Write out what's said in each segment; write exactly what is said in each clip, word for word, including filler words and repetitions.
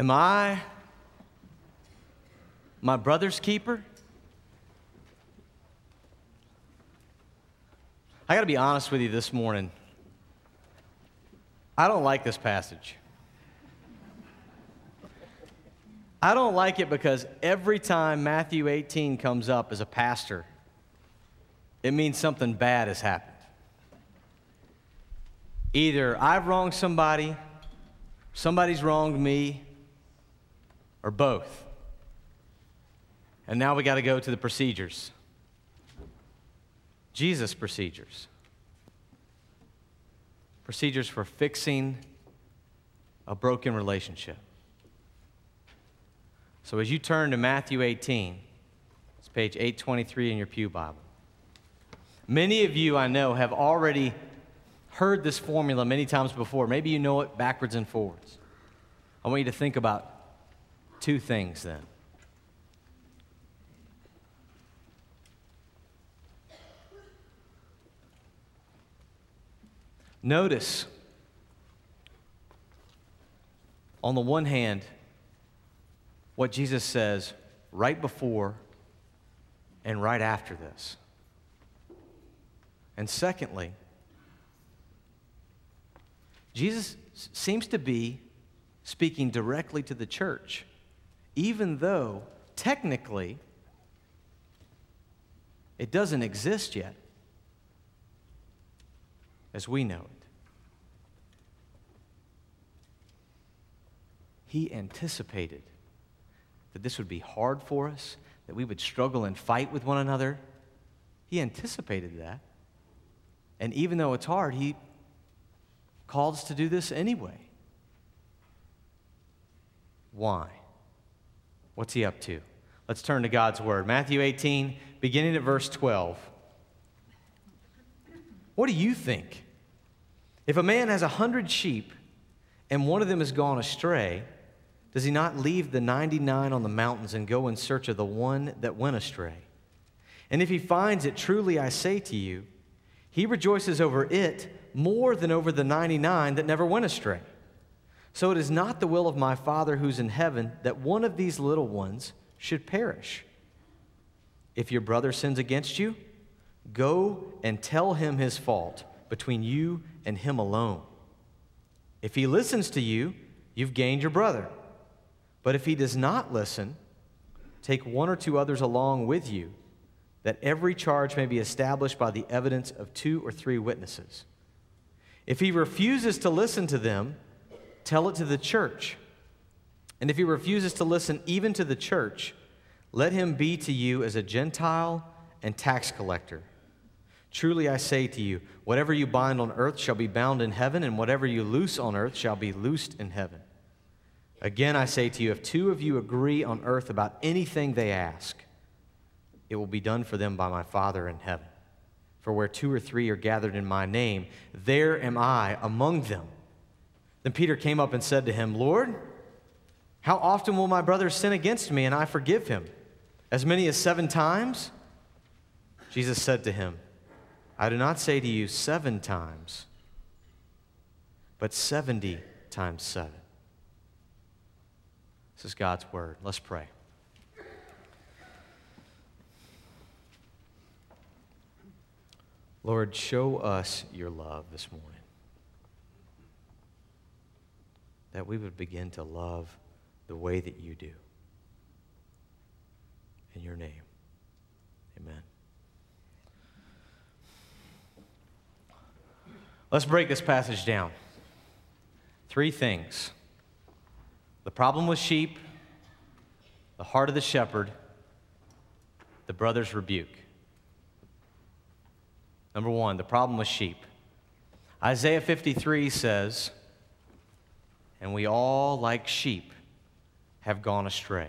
Am I my brother's keeper? I got to be honest with you this morning. I don't like this passage. I don't like it because every time Matthew eighteen comes up as a pastor, it means something bad has happened. Either I've wronged somebody, somebody's wronged me, or both. And now we got to go to the procedures. Jesus' procedures. Procedures for fixing a broken relationship. So as you turn to Matthew eighteen, it's page eight twenty-three in your pew Bible. Many of you, I know, have already heard this formula many times before. Maybe you know it backwards and forwards. I want you to think about two things then. Notice, on the one hand, what Jesus says right before and right after this. And secondly, Jesus seems to be speaking directly to the church, even though technically it doesn't exist yet as we know it. He anticipated that this would be hard for us, that we would struggle and fight with one another. He anticipated that. And even though it's hard, he calls us to do this anyway. Why? What's he up to? Let's turn to God's Word. Matthew eighteen, beginning at verse twelve. What do you think? If a man has a hundred sheep and one of them has gone astray, does he not leave the ninety-nine on the mountains and go in search of the one that went astray? And if he finds it, truly I say to you, he rejoices over it more than over the ninety-nine that never went astray. So it is not the will of my Father who's in heaven that one of these little ones should perish. If your brother sins against you, go and tell him his fault between you and him alone. If he listens to you, you've gained your brother. But if he does not listen, take one or two others along with you, that every charge may be established by the evidence of two or three witnesses. If he refuses to listen to them, tell it to the church. And if he refuses to listen even to the church, let him be to you as a Gentile and tax collector. Truly I say to you, whatever you bind on earth shall be bound in heaven, and whatever you loose on earth shall be loosed in heaven. Again I say to you, if two of you agree on earth about anything they ask, it will be done for them by my Father in heaven. For where two or three are gathered in my name, there am I among them. Then Peter came up and said to him, Lord, how often will my brother sin against me and I forgive him? As many as seven times? Jesus said to him, I do not say to you seven times, but seventy times seven. This is God's word. Let's pray. Lord, show us your love this morning, that we would begin to love the way that you do. In your name, amen. Let's break this passage down. Three things. The problem with sheep, the heart of the shepherd, the brother's rebuke. Number one, the problem with sheep. Isaiah fifty-three says, and we all, like sheep, have gone astray.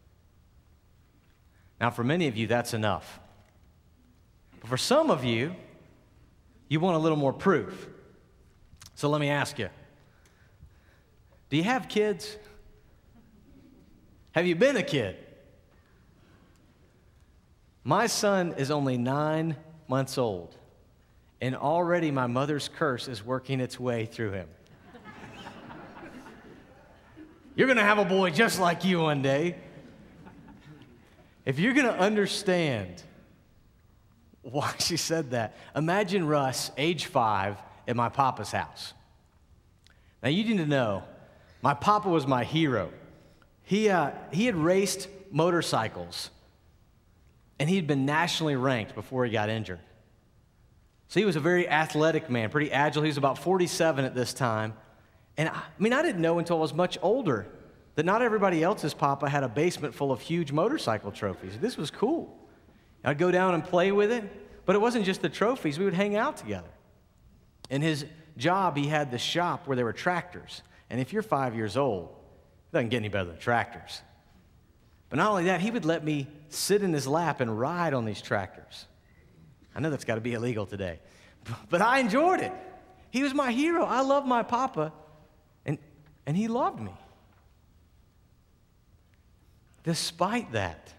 Now, for many of you, that's enough. But for some of you, you want a little more proof. So let me ask you, do you have kids? Have you been a kid? My son is only nine months old, and already my mother's curse is working its way through him. You're going to have a boy just like you one day. If you're going to understand why she said that, imagine Russ, age five, at my papa's house. Now, you need to know, my papa was my hero. He, uh, he had raced motorcycles, and he'd been nationally ranked before he got injured. So he was a very athletic man, pretty agile. He was about forty-seven at this time. And I, I mean, I didn't know until I was much older that not everybody else's papa had a basement full of huge motorcycle trophies. This was cool. I'd go down and play with it, but it wasn't just the trophies. We would hang out together. In his job, he had the shop where there were tractors. And if you're five years old, it doesn't get any better than tractors. But not only that, he would let me sit in his lap and ride on these tractors. I know that's got to be illegal today, but I enjoyed it. He was my hero. I loved my papa, and, and he loved me. Despite that,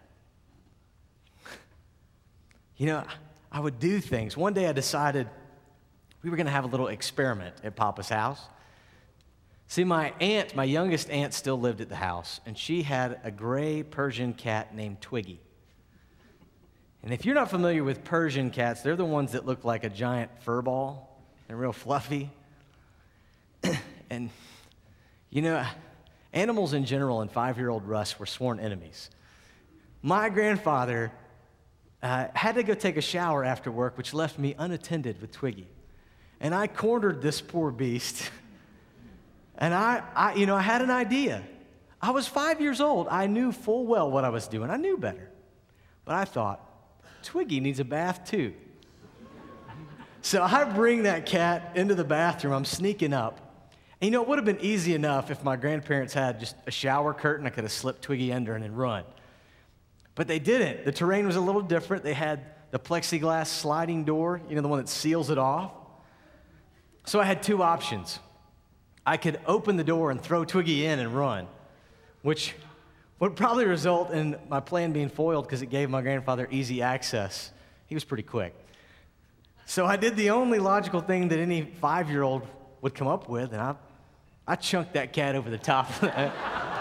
you know, I would do things. One day I decided we were going to have a little experiment at Papa's house. See, my aunt, my youngest aunt, still lived at the house, and she had a gray Persian cat named Twiggy. And if you're not familiar with Persian cats, they're the ones that look like a giant fur ball. They're real fluffy. And, you know, animals in general and five-year-old Russ were sworn enemies. My grandfather uh, had to go take a shower after work, which left me unattended with Twiggy. And I cornered this poor beast. And I, I, you know, I had an idea. I was five years old. I knew full well what I was doing. I knew better. But I thought, Twiggy needs a bath too. So I bring that cat into the bathroom. I'm sneaking up. And you know, it would have been easy enough if my grandparents had just a shower curtain. I could have slipped Twiggy under and then run. But they didn't. The terrain was a little different. They had the plexiglass sliding door, you know, the one that seals it off. So I had two options. I could open the door and throw Twiggy in and run, which would probably result in my plan being foiled because it gave my grandfather easy access. He was pretty quick. So I did the only logical thing that any five-year-old would come up with, and I, I chunked that cat over the top of that.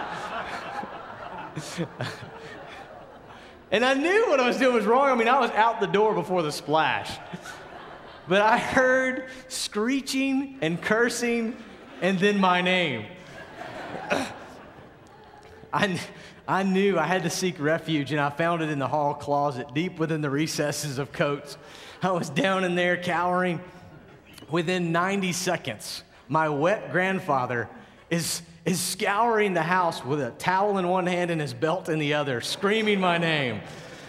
And I knew what I was doing was wrong. I mean, I was out the door before the splash. But I heard screeching and cursing and then my name. I, I knew I had to seek refuge, and I found it in the hall closet, deep within the recesses of coats. I was down in there cowering. Within ninety seconds, my wet grandfather is, is scouring the house with a towel in one hand and his belt in the other, screaming my name.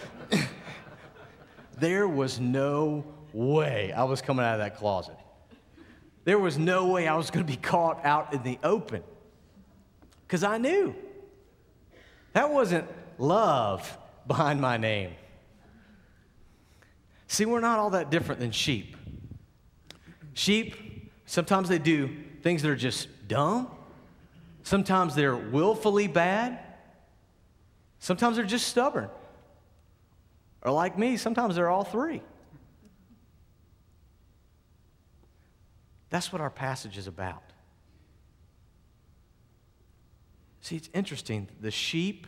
There was no way I was coming out of that closet. There was no way I was going to be caught out in the open, because I knew. That wasn't love behind my name. See, we're not all that different than sheep. Sheep, sometimes they do things that are just dumb. Sometimes they're willfully bad. Sometimes they're just stubborn. Or like me, sometimes they're all three. That's what our passage is about. See, it's interesting. The sheep,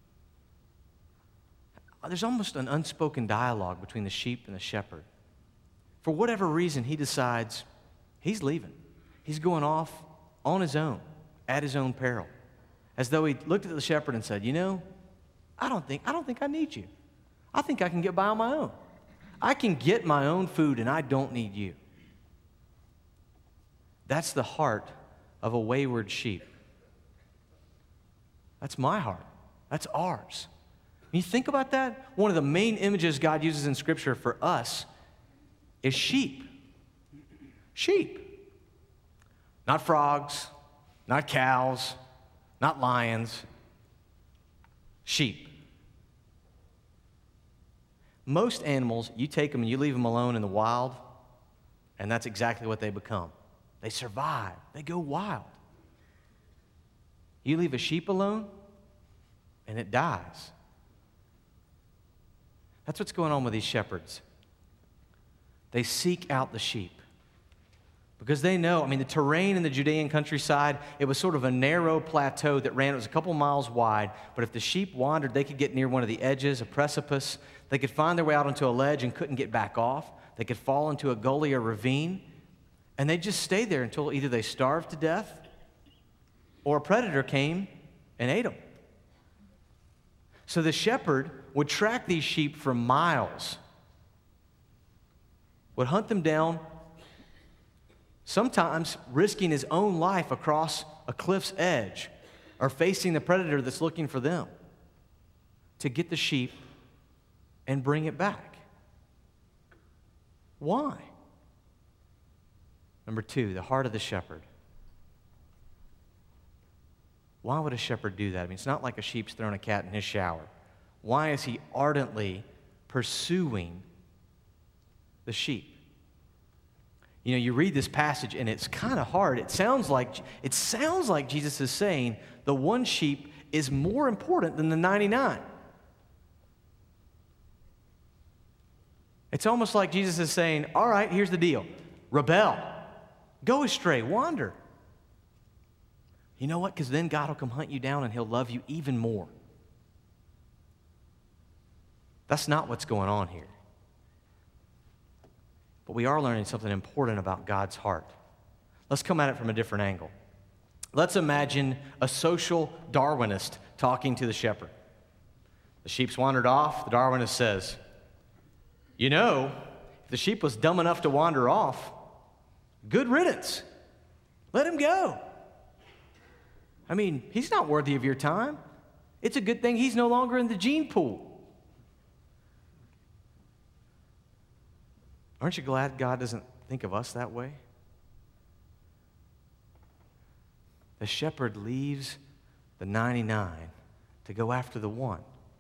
there's almost an unspoken dialogue between the sheep and the shepherd. For whatever reason, he decides he's leaving. He's going off on his own, at his own peril. As though he looked at the shepherd and said, you know, I don't think, I don't think I need you. I think I can get by on my own. I can get my own food and I don't need you. That's the heart of a wayward sheep. That's my heart. That's ours. When you think about that, one of the main images God uses in Scripture for us is sheep. Sheep. Not frogs, not cows, not lions. Sheep. Most animals, you take them and you leave them alone in the wild, and that's exactly what they become. They survive. They go wild. You leave a sheep alone, and it dies. That's what's going on with these shepherds. They seek out the sheep Because they know, I mean, the terrain in the Judean countryside, it was sort of a narrow plateau that ran, it was a couple miles wide, but if the sheep wandered, they could get near one of the edges, a precipice. They could find their way out onto a ledge and couldn't get back off. They could fall into a gully or ravine, and they'd just stay there until either they starved to death or a predator came and ate them. So the shepherd would track these sheep for miles, would hunt them down, sometimes risking his own life across a cliff's edge or facing the predator that's looking for them to get the sheep and bring it back. Why? Number two, the heart of the shepherd. Why would a shepherd do that? I mean, it's not like a sheep's throwing a cat in his shower. Why is he ardently pursuing the sheep? You know, you read this passage and it's kind of hard. It sounds like it sounds like Jesus is saying the one sheep is more important than the ninety-nine. It's almost like Jesus is saying, all right, here's the deal. Rebel. Go astray. Wander. You know what? Because then God will come hunt you down and he'll love you even more. That's not what's going on here. But we are learning something important about God's heart. Let's come at it from a different angle. Let's imagine a social Darwinist talking to the shepherd. The sheep's wandered off. The Darwinist says, you know, if the sheep was dumb enough to wander off, good riddance. Let him go. I mean, he's not worthy of your time. It's a good thing he's no longer in the gene pool. Aren't you glad God doesn't think of us that way? The shepherd leaves the ninety-nine to go after the one.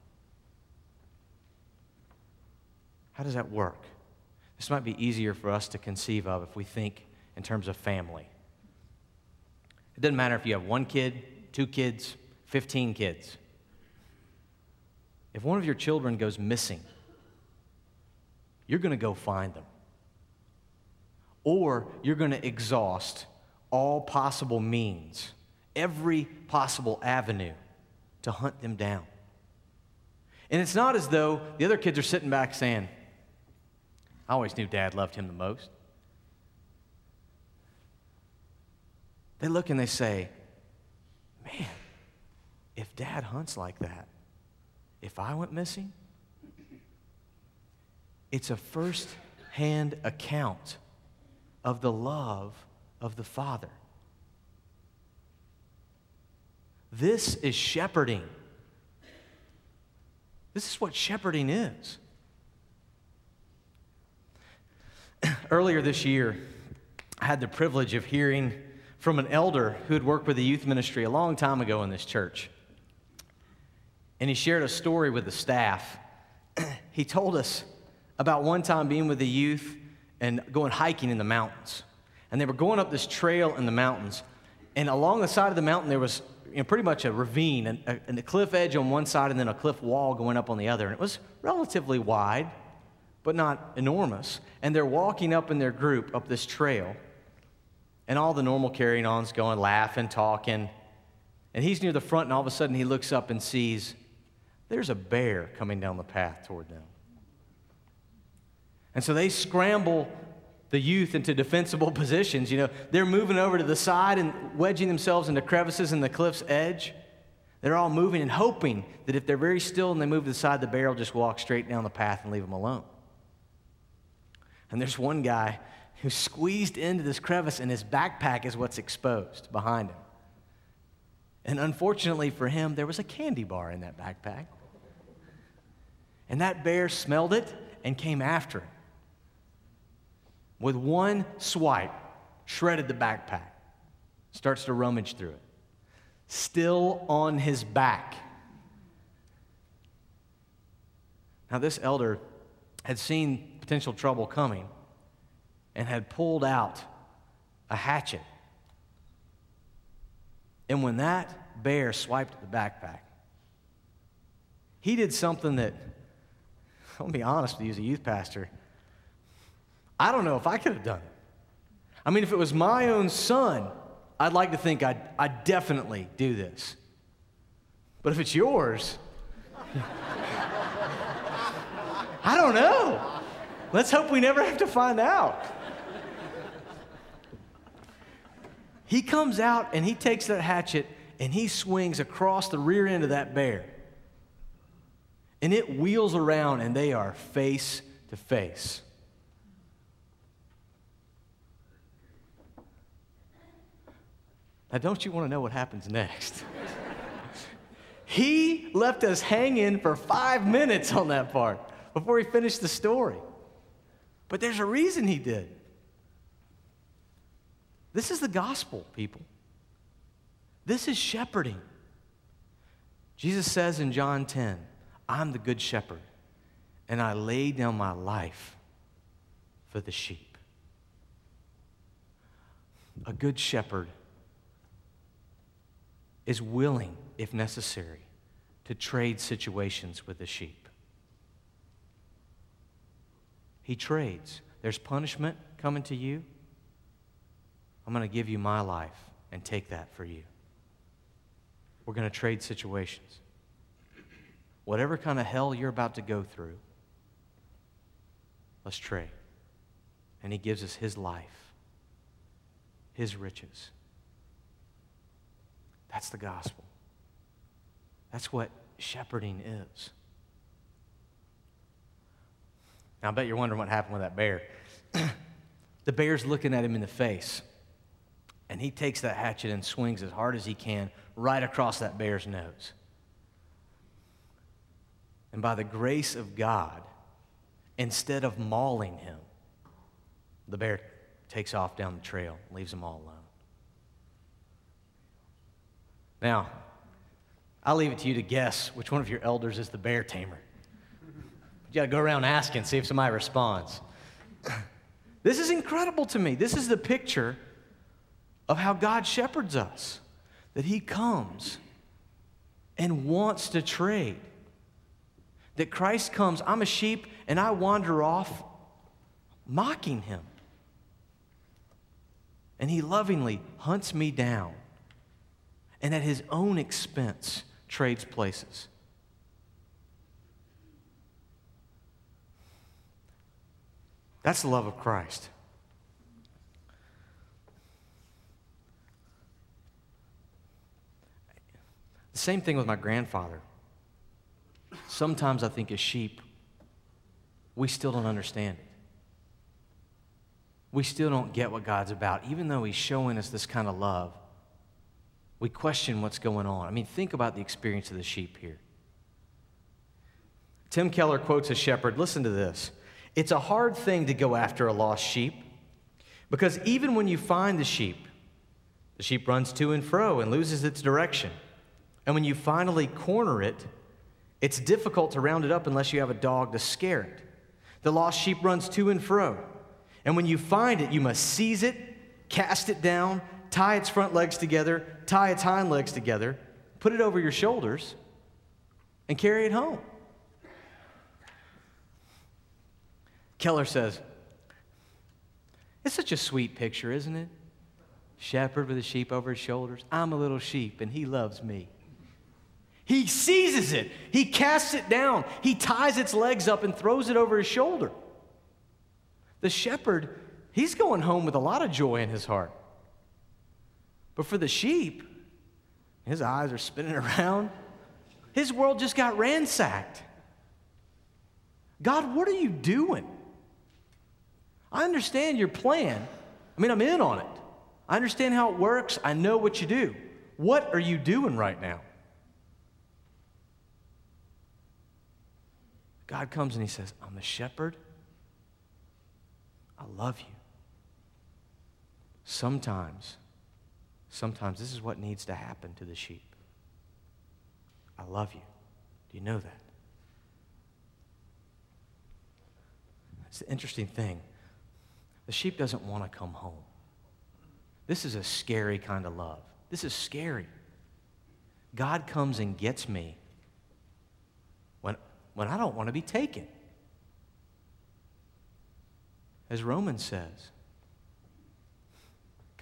How does that work? This might be easier for us to conceive of if we think in terms of family. It doesn't matter if you have one kid, two kids, fifteen kids. If one of your children goes missing, you're going to go find them. Or you're going to exhaust all possible means, every possible avenue to hunt them down. And it's not as though the other kids are sitting back saying, I always knew Dad loved him the most. They look and they say, man, if Dad hunts like that, if I went missing, it's a first-hand account of the love of the Father. This is shepherding. This is what shepherding is. Earlier this year, I had the privilege of hearing from an elder who had worked with the youth ministry a long time ago in this church. And he shared a story with the staff. He told us about one time being with the youth and going hiking in the mountains. And they were going up this trail in the mountains. And along the side of the mountain, there was you know, pretty much a ravine and a, and a cliff edge on one side and then a cliff wall going up on the other. And it was relatively wide, but not enormous. And they're walking up in their group up this trail. And all the normal carrying on's going, laughing, talking. And he's near the front, and all of a sudden he looks up and sees there's a bear coming down the path toward them. And so they scramble the youth into defensible positions. You know, they're moving over to the side and wedging themselves into crevices in the cliff's edge. They're all moving and hoping that if they're very still and they move to the side, the bear will just walk straight down the path and leave them alone. And there's one guy who's squeezed into this crevice, and his backpack is what's exposed behind him. And unfortunately for him, there was a candy bar in that backpack. And that bear smelled it and came after him. With one swipe, shredded the backpack. Starts to rummage through it. Still on his back. Now, this elder had seen potential trouble coming and had pulled out a hatchet. And when that bear swiped the backpack, he did something that, I'll be honest with you as a youth pastor, I don't know if I could have done it. I mean, if it was my own son, I'd like to think I'd, I'd definitely do this. But if it's yours, I don't know. Let's hope we never have to find out. He comes out and he takes that hatchet and he swings across the rear end of that bear. And it wheels around and they are face to face. Now, don't you want to know what happens next? He left us hanging for five minutes on that part before he finished the story. But there's a reason he did. This is the gospel, people. This is shepherding. Jesus says in John ten, I'm the good shepherd, and I lay down my life for the sheep. A good shepherd is willing, if necessary, to trade situations with the sheep. He trades. There's punishment coming to you. I'm going to give you my life and take that for you. We're going to trade situations. Whatever kind of hell you're about to go through, let's trade. And he gives us his life, his riches. That's the gospel. That's what shepherding is. Now, I bet you're wondering what happened with that bear. The bear's looking at him in the face, and he takes that hatchet and swings as hard as he can right across that bear's nose. And by the grace of God, instead of mauling him, the bear takes off down the trail, leaves them all alone. Now, I'll leave it to you to guess which one of your elders is the bear tamer. You got to go around asking, see if somebody responds. This is incredible to me. This is the picture of how God shepherds us, that he comes and wants to trade. That Christ comes, I'm a sheep, and I wander off mocking him. And he lovingly hunts me down and at his own expense trades places. That's the love of Christ. The same thing with my grandfather. Sometimes I think as sheep, we still don't understand it. We still don't get what God's about. Even though he's showing us this kind of love, we question what's going on. I mean, think about the experience of the sheep here. Tim Keller quotes a shepherd. Listen to this. It's a hard thing to go after a lost sheep because even when you find the sheep, the sheep runs to and fro and loses its direction. And when you finally corner it, it's difficult to round it up unless you have a dog to scare it. The lost sheep runs to and fro. And when you find it, you must seize it, cast it down, tie its front legs together, tie its hind legs together, put it over your shoulders, and carry it home. Keller says, it's such a sweet picture, isn't it? Shepherd with a sheep over his shoulders. I'm a little sheep, and he loves me. He seizes it. He casts it down. He ties its legs up and throws it over his shoulder. The shepherd, he's going home with a lot of joy in his heart. But for the sheep, his eyes are spinning around. His world just got ransacked. God, what are you doing? I understand your plan. I mean, I'm in on it. I understand how it works. I know what you do. What are you doing right now? God comes and he says, I'm the shepherd. I love you. Sometimes, sometimes this is what needs to happen to the sheep. I love you. Do you know that? It's the interesting thing. The sheep doesn't want to come home. This is a scary kind of love. This is scary. God comes and gets me when, when I don't want to be taken. As Romans says,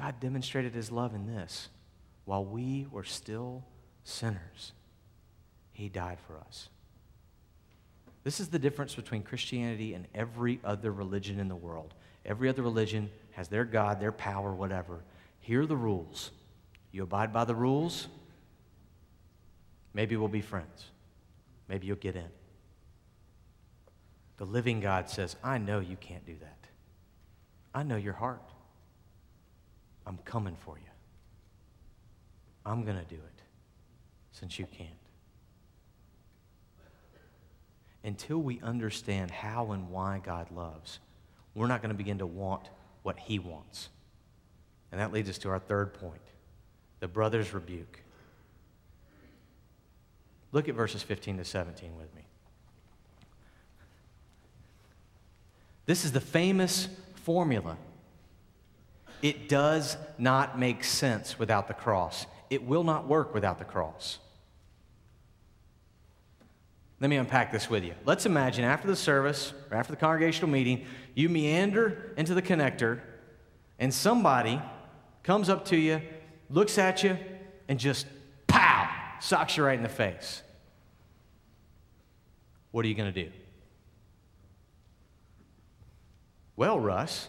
God demonstrated his love in this. While we were still sinners, he died for us. This is the difference between Christianity and every other religion in the world. Every other religion has their God, their power, whatever. Here are the rules. You abide by the rules, maybe we'll be friends. Maybe you'll get in. The living God says, I know you can't do that. I know your heart. I'm coming for you. I'm going to do it since you can't. Until we understand how and why God loves, we're not going to begin to want what he wants. And that leads us to our third point, the brother's rebuke. Look at verses fifteen to seventeen with me. This is the famous formula. It does not make sense without the cross. It will not work without the cross. Let me unpack this with you. Let's imagine after the service, or after the congregational meeting, you meander into the connector, and somebody comes up to you, looks at you, and just, pow, socks you right in the face. What are you going to do? Well, Russ,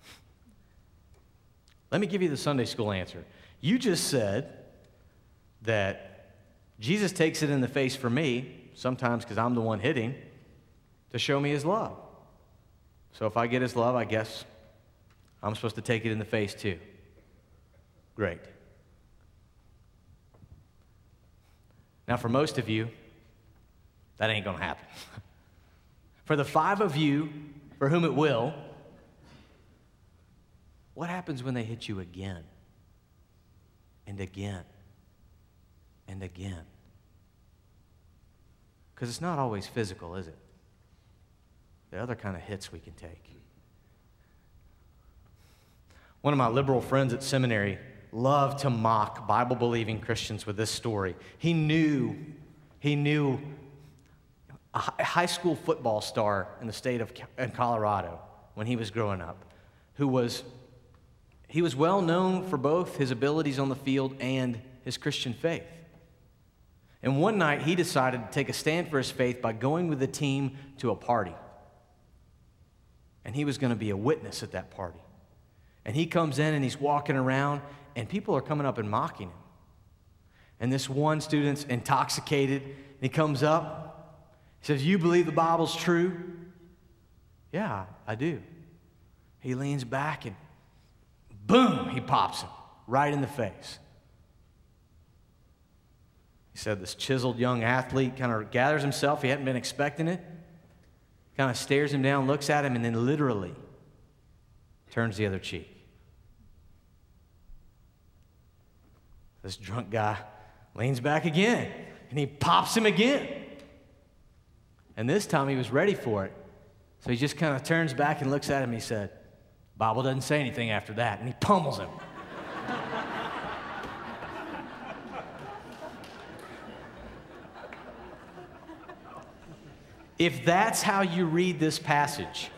let me give you the Sunday school answer. You just said that Jesus takes it in the face for me, sometimes because I'm the one hitting, to show me his love. So if I get his love, I guess I'm supposed to take it in the face too. Great. Now, for most of you, that ain't going to happen. For the five of you for whom it will, what happens when they hit you again and again and again? Because it's not always physical, is it? There are other kind of hits we can take. One of my liberal friends at seminary loved to mock Bible-believing Christians with this story. He knew, he knew a high school football star in the state of in Colorado when he was growing up, who was, he was well known for both his abilities on the field and his Christian faith. And one night, he decided to take a stand for his faith by going with the team to a party. And he was going to be a witness at that party. And he comes in and he's walking around, and people are coming up and mocking him. And this one student's intoxicated, and he comes up. He says, "You believe the Bible's true?" "Yeah, I do." He leans back and boom, he pops him right in the face. He said this chiseled young athlete kind of gathers himself. He hadn't been expecting it. Kind of stares him down, looks at him, and then literally turns the other cheek. This drunk guy leans back again, and he pops him again. And this time he was ready for it. So he just kind of turns back and looks at him. He said, "Bible doesn't say anything after that." And he pummels him. If that's how you read this passage,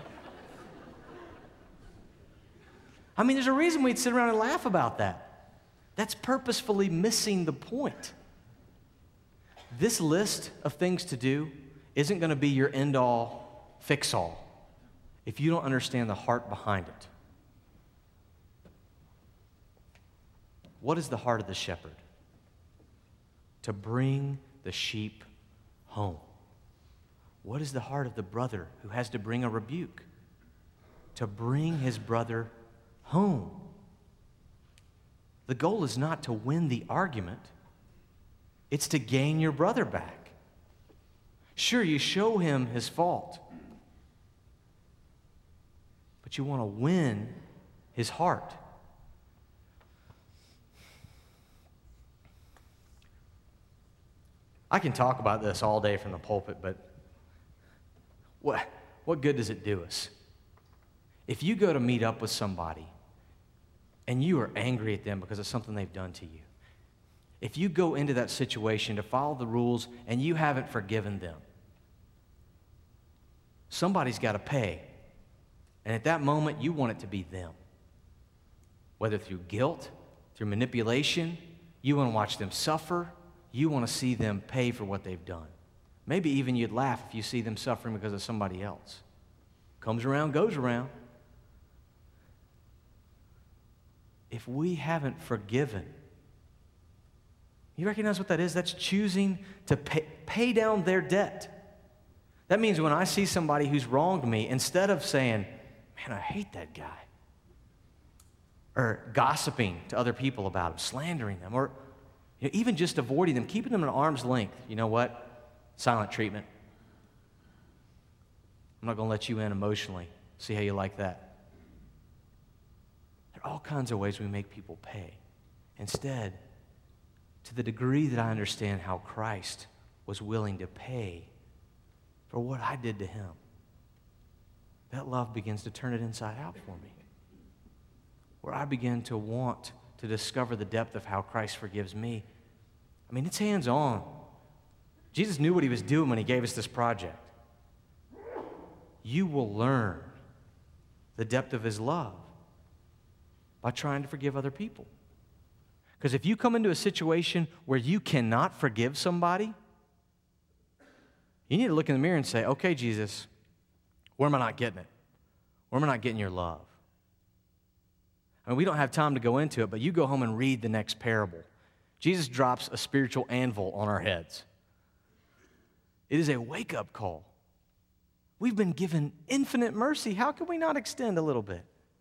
I mean, there's a reason we'd sit around and laugh about that. That's purposefully missing the point. This list of things to do isn't going to be your end-all, fix-all if you don't understand the heart behind it. What is the heart of the shepherd? To bring the sheep home. What is the heart of the brother who has to bring a rebuke? To bring his brother home. The goal is not to win the argument. It's to gain your brother back. Sure, you show him his fault, but you want to win his heart. I can talk about this all day from the pulpit, but what, what good does it do us? If you go to meet up with somebody and you are angry at them because of something they've done to you, if you go into that situation to follow the rules and you haven't forgiven them, somebody's got to pay. And at that moment, you want it to be them. whether through guilt, through manipulation. You want to watch them suffer. You want to see them pay for what they've done. Maybe even you'd laugh if you see them suffering because of somebody else. Comes around, goes around. If we haven't forgiven, you recognize what that is? That's choosing to pay, pay down their debt. That means when I see somebody who's wronged me, instead of saying, man, I hate that guy, or gossiping to other people about them, slandering them, or you know, even just avoiding them, keeping them at arm's length, you know what? Silent treatment. I'm not going to let you in emotionally. See how you like that. There are all kinds of ways we make people pay. Instead, to the degree that I understand how Christ was willing to pay for what I did to him, that love begins to turn it inside out for me. Where I begin to want to discover the depth of how Christ forgives me. I mean, it's hands-on. Jesus knew what he was doing when he gave us this project. You will learn the depth of his love by trying to forgive other people. Because if you come into a situation where you cannot forgive somebody, you need to look in the mirror and say, okay, Jesus, where am I not getting it? Where am I not getting your love? I mean, we don't have time to go into it, but you go home and read the next parable. Jesus drops a spiritual anvil on our heads. It is a wake-up call. We've been given infinite mercy. How can we not extend a little bit?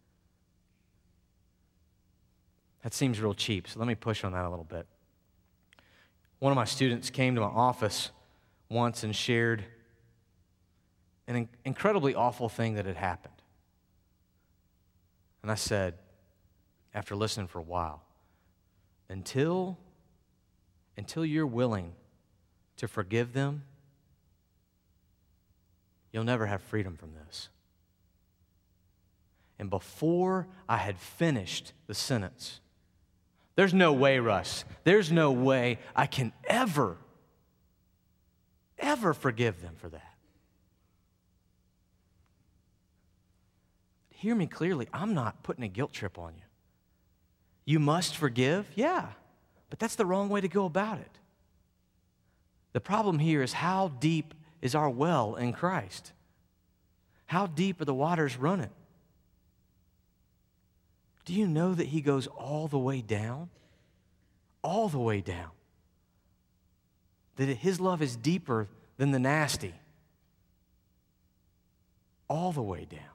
That seems real cheap, so let me push on that a little bit. One of my students came to my office once and shared an incredibly awful thing that had happened. And I said, after listening for a while, until, until you're willing to forgive them, you'll never have freedom from this. And before I had finished the sentence, there's no way, Russ, there's no way I can ever, ever forgive them for that. Hear me clearly, I'm not putting a guilt trip on you. You must forgive, yeah, but that's the wrong way to go about it. The problem here is how deep is our well in Christ? How deep are the waters running? Do you know that he goes all the way down? All the way down. That his love is deeper than the nasty. All the way down.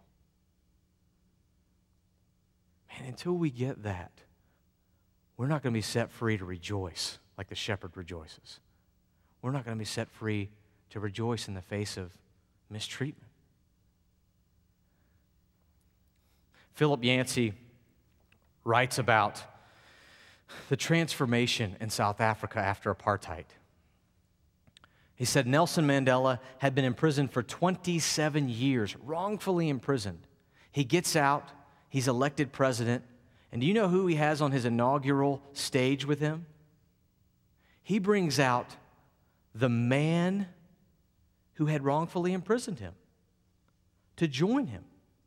Man, until we get that, we're not going to be set free to rejoice like the shepherd rejoices. We're not going to be set free to rejoice in the face of mistreatment. Philip Yancey writes about the transformation in South Africa after apartheid. He said Nelson Mandela had been imprisoned for twenty-seven years, wrongfully imprisoned. He gets out, he's elected president, and do you know who he has on his inaugural stage with him? He brings out the man who had wrongfully imprisoned him to join him.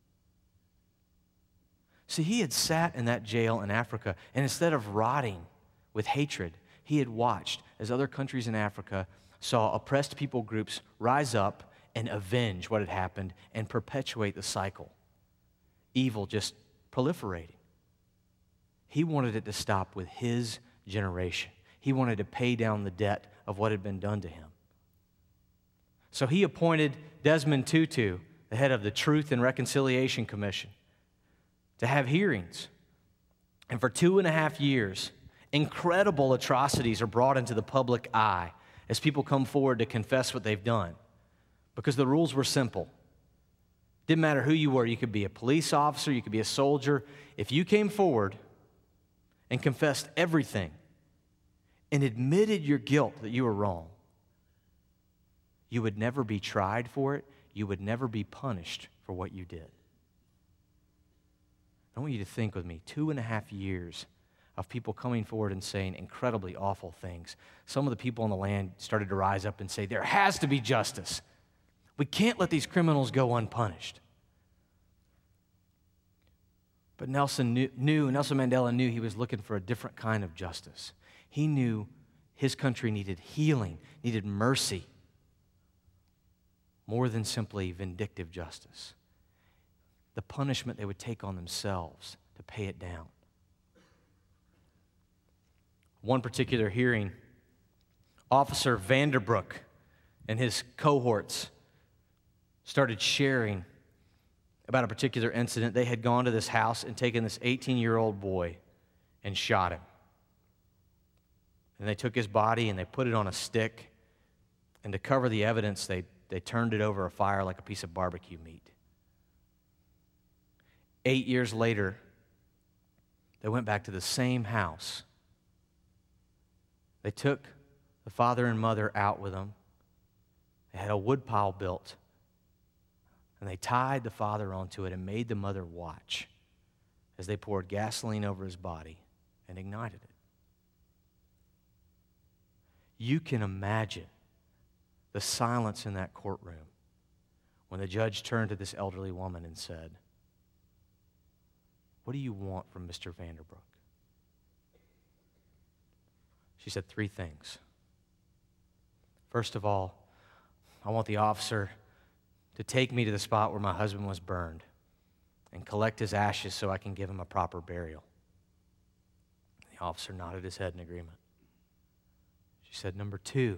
See, he had sat in that jail in Africa, and instead of rotting with hatred, he had watched as other countries in Africa saw oppressed people groups rise up and avenge what had happened and perpetuate the cycle. Evil just proliferating. He wanted it to stop with his generation. He wanted to pay down the debt of what had been done to him. So he appointed Desmond Tutu, the head of the Truth and Reconciliation Commission, to have hearings. And for two and a half years, incredible atrocities are brought into the public eye as people come forward to confess what they've done. Because the rules were simple. Didn't matter who you were. You could be a police officer, you could be a soldier. If you came forward and confessed everything and admitted your guilt that you were wrong, you would never be tried for it. You would never be punished for what you did. I want you to think with me, two and a half years of people coming forward and saying incredibly awful things. Some of the people on the land started to rise up and say, there has to be justice. We can't let these criminals go unpunished. But Nelson knew, knew, Nelson Mandela knew he was looking for a different kind of justice. He knew his country needed healing, needed mercy, more than simply vindictive justice. The punishment they would take on themselves to pay it down. One particular hearing, Officer Vanderbrook and his cohorts started sharing about a particular incident. They had gone to this house and taken this eighteen-year-old boy and shot him. And they took his body and they put it on a stick, and to cover the evidence, they, they turned it over a fire like a piece of barbecue meat. Eight years later, they went back to the same house. They took the father and mother out with them. They had a wood pile built, and they tied the father onto it and made the mother watch as they poured gasoline over his body and ignited it. You can imagine the silence in that courtroom when the judge turned to this elderly woman and said, "What do you want from Mister Vanderbrook?" She said three things. First of all, I want the officer to take me to the spot where my husband was burned and collect his ashes so I can give him a proper burial. The officer nodded his head in agreement. She said, number two,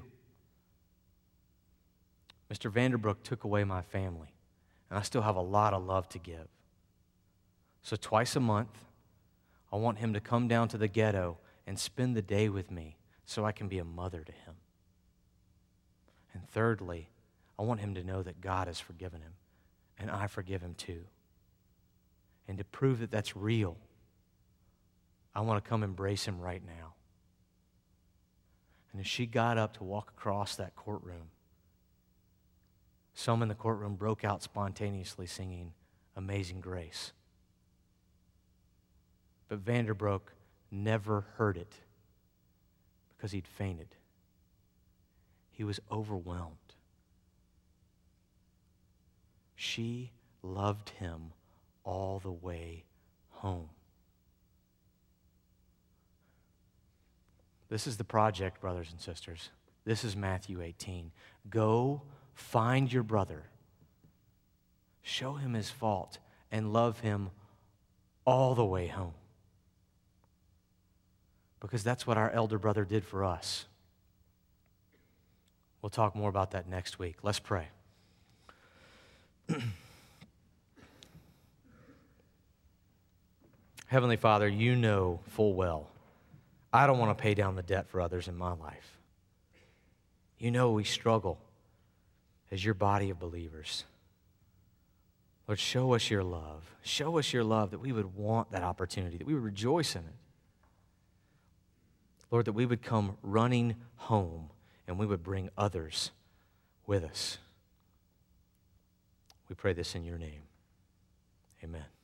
Mister Vanderbrook took away my family, and I still have a lot of love to give. So twice a month, I want him to come down to the ghetto and spend the day with me so I can be a mother to him. And thirdly, I want him to know that God has forgiven him, and I forgive him too. And to prove that that's real, I want to come embrace him right now. And as she got up to walk across that courtroom, some in the courtroom broke out spontaneously singing Amazing Grace. But Vanderbrook never heard it because he'd fainted. He was overwhelmed. She loved him all the way home. This is the project, brothers and sisters. This is Matthew eighteen. Go find your brother, show him his fault, and love him all the way home. Because that's what our elder brother did for us. We'll talk more about that next week. Let's pray. Heavenly Father, you know full well I don't want to pay down the debt for others in my life. You know we struggle as your body of believers. Lord, show us your love. Show us your love that we would want that opportunity, that we would rejoice in it. Lord, that we would come running home and we would bring others with us. We pray this in your name. Amen.